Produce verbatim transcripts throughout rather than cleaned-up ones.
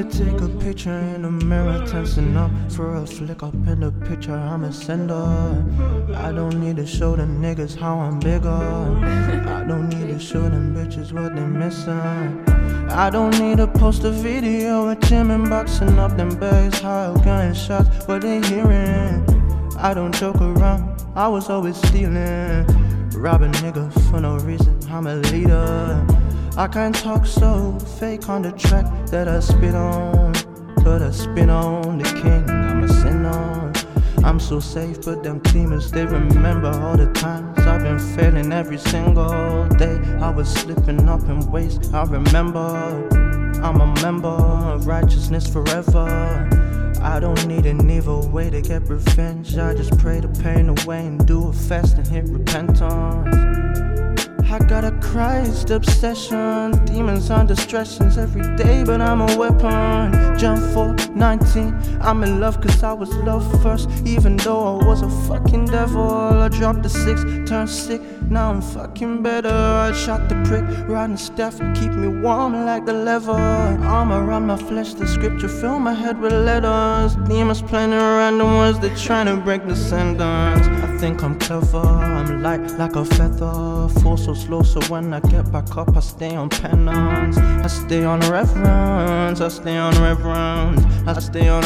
take a picture in the mirror, tensing up for a flick up in the picture. I'm a sender. I don't need to show the niggas how I'm bigger. I don't need to show them bitches what they missing. I don't need to post a video with Jim and boxing up them bags, high gun shots, what they hearing. I don't joke around, I was always stealing. Rob a nigga for no reason, I'm a leader. I can't talk so fake on the track that I spit on, but I spit on the king, I'm a sin on. I'm so safe, but them demons, they remember all the times I've been failing every single day. I was slipping up in ways I remember. I'm a member of righteousness forever. I don't need an evil way to get revenge. I just pray the pain away and do a fast and hit repentance. I got a Christ obsession, demons on distractions every day, but I'm a weapon. John four nineteen, I'm in love cause I was loved first, even though I was a fucking devil. I dropped the six, turned sick, now I'm fucking better. I shot the prick, riding staff to keep me warm like the leather. Arm around my flesh, the scripture fill my head with letters. Demons playing around the words, they trying to break the sentence. I think I'm clever, I'm light like a feather, fall so slow, so when I get back up, I stay on penance. I stay on reverence, I stay on reverence, I stay on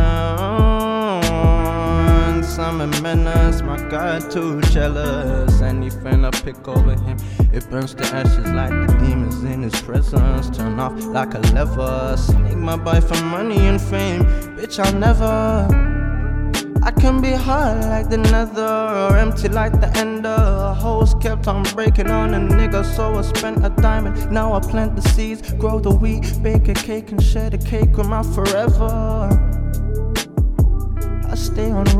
reverence. I'm a menace, my God too jealous. Anything I pick over him, it burns to ashes like the demons in his presence. Turn off like a lever, sneak my body for money and fame. Bitch, I'll never. I can be hard like the nether, or empty like the ender. Hoes kept on breaking on a nigga, so I spent a diamond. Now I plant the seeds, grow the wheat, bake a cake and share the cake with my forever. I stay on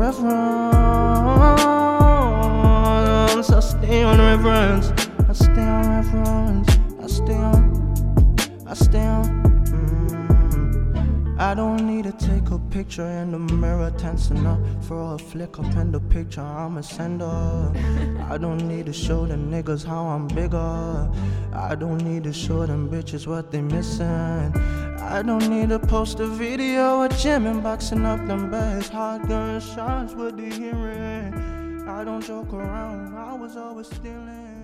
reverence, I stay on reverence, I stay on reverence, I stay on, I stay on. I don't need to take a picture in the mirror, tensing up for a flick up in the picture. I'm a sender. I don't need to show the niggas how I'm bigger. I don't need to show them bitches what they missing. I don't need to post a video of Jim and boxing up them bags, hard gun shots, what they hearing. I don't joke around, I was always stealing.